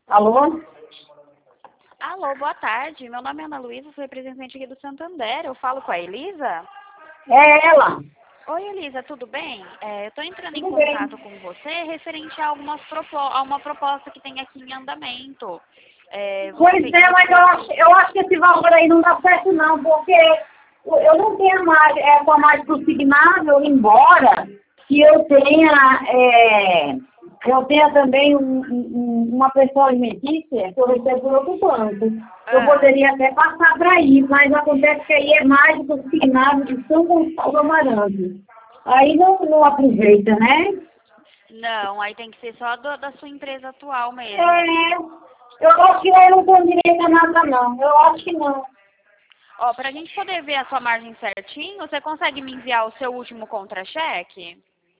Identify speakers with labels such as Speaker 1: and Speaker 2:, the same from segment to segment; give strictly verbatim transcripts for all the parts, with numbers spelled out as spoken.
Speaker 1: Alô?
Speaker 2: Alô, boa tarde. Meu nome é Ana Luísa, sou representante aqui do Santander. Eu falo com a Elisa?
Speaker 1: É ela.
Speaker 2: Oi, Elisa, tudo bem? É, eu estou entrando em
Speaker 1: Tudo bem.
Speaker 2: contato com você referente a, algumas propo a uma proposta que tem aqui em andamento. É, você
Speaker 1: Pois
Speaker 2: fez-
Speaker 1: é, mas
Speaker 2: você-
Speaker 1: eu acho, eu acho que esse valor aí não dá certo não, porque eu eu não tenho mais, é, com a mais consignável, embora que eu tenha, é, eu tenha também um- um- uma pessoa alimentícia que eu recebo por outro banco. Eu
Speaker 2: Ah,
Speaker 1: poderia até passar para aí, mas acontece que aí é mais consignável de São Gonçalo do Amarante. Aí não, não aproveita, né?
Speaker 2: não, aí tem que ser só do- da sua empresa atual mesmo.
Speaker 1: É, eu acho que eu não tenho direito a nada não, eu acho que não.
Speaker 2: Ó, para a gente poder ver a sua margem certinho, você consegue me enviar o seu último contra-cheque?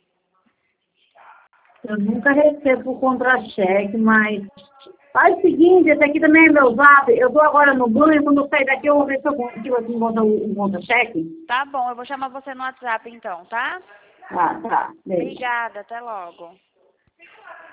Speaker 1: Eu nunca recebo contra-cheque, mas faz o seguinte, esse aqui também é meu zap. Eu tô agora no banho, quando eu sair daqui eu vou ver se eu consigo assim, encontrar um contra-cheque.
Speaker 2: Tá bom, eu vou chamar você no WhatsApp então, tá?
Speaker 1: Ah, tá. Beijo.
Speaker 2: Obrigada, até logo.